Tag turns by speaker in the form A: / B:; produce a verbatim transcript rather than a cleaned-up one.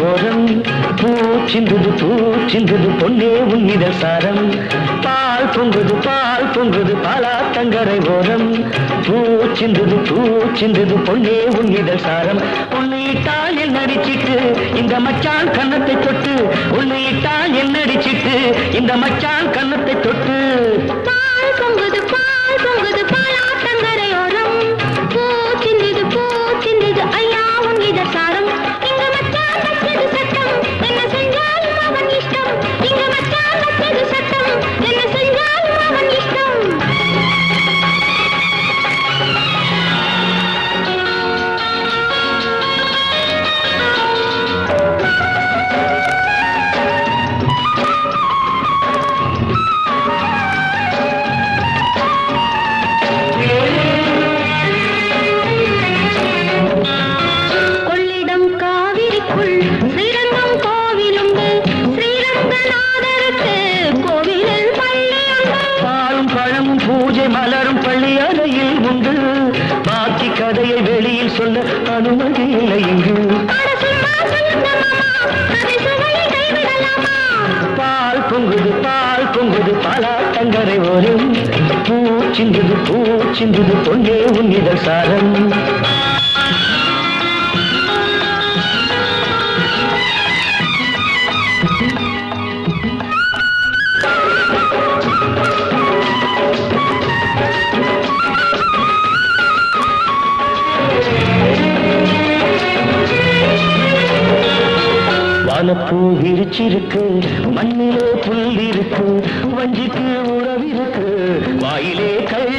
A: ஓரம் பூச்சிந்தது பூச்சிந்தது பொன்னே உன்னிதழ் சாரம் பால் பொங்குது பால் பொங்குது பாலாத்தங்கரை ஓரம் பூச்சிந்தது பூச்சிந்தது பொன்னே உன்னிதழ் சாரம் உன்னை இட்டால் என் அடிச்சிட்டு இந்த மச்சான் கன்னத்தை தொட்டு உன்னை இட்டால் என் அடிச்சிட்டு இந்த மச்சான் கன்னத்தை தொட்டு
B: பால் பொங்குது பால் பொங்குது பாலாத்தங்கரை ஓரம் பூச்சிந்தது பூச்சிந்தது ஐயா உன்னிதழ் சாரம் இங்க மச்சான் வச்சது சட்டம் என்ன செஞ்சாலும் அவன் இஷ்டம் இங்க மச்சான் வச்சது சட்டம் என்ன செஞ்சாலும் அவன் இஷ்டம் கொள்ளிடம் காவிரிக்குள் ஸ்ரீரங்கம் கோவிலுண்டு ஸ்ரீரங்கநாதருக்கு கோவிலில் பள்ளியுண்டு
A: பாலும் பழமும் பூஜை மலரும் பள்ளி அறையில் உண்டு பாக்கி கதையை வெளியில் சொல்ல அனுமதி இல்லை இங்கு
B: அட சும்மா சொல்லுங்க மாமா அதை சுவையை கைவிடலாமா
A: பால் பொங்குது பால் பொங்குது பாலாத்தங்கரை ஓரம் பூச்சிந்தது பூச்சிந்தது பொன்னே உன்னிதழ் சாரம் வானப்பூ விரிச்சிருக்கு மண்ணிலே புல் இருக்கு வஞ்சிக்கு உறவிருக்கு வாயிலே கை